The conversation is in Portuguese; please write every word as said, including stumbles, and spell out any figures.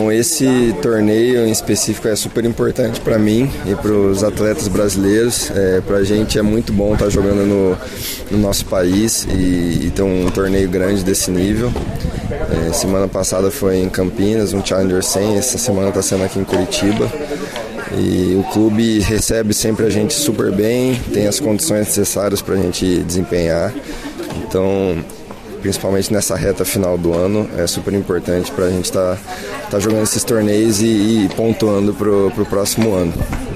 Então esse torneio em específico é super importante para mim e para os atletas brasileiros. É, para a gente é muito bom estar jogando no, no nosso país e, e ter um torneio grande desse nível. É, semana passada foi em Campinas, um Challenger cem, essa semana está sendo aqui em Curitiba. E o clube recebe sempre a gente super bem, tem as condições necessárias para a gente desempenhar. Então, principalmente nessa reta final do ano, é super importante para a gente estar tá, tá jogando esses torneios e, e pontuando para o próximo ano.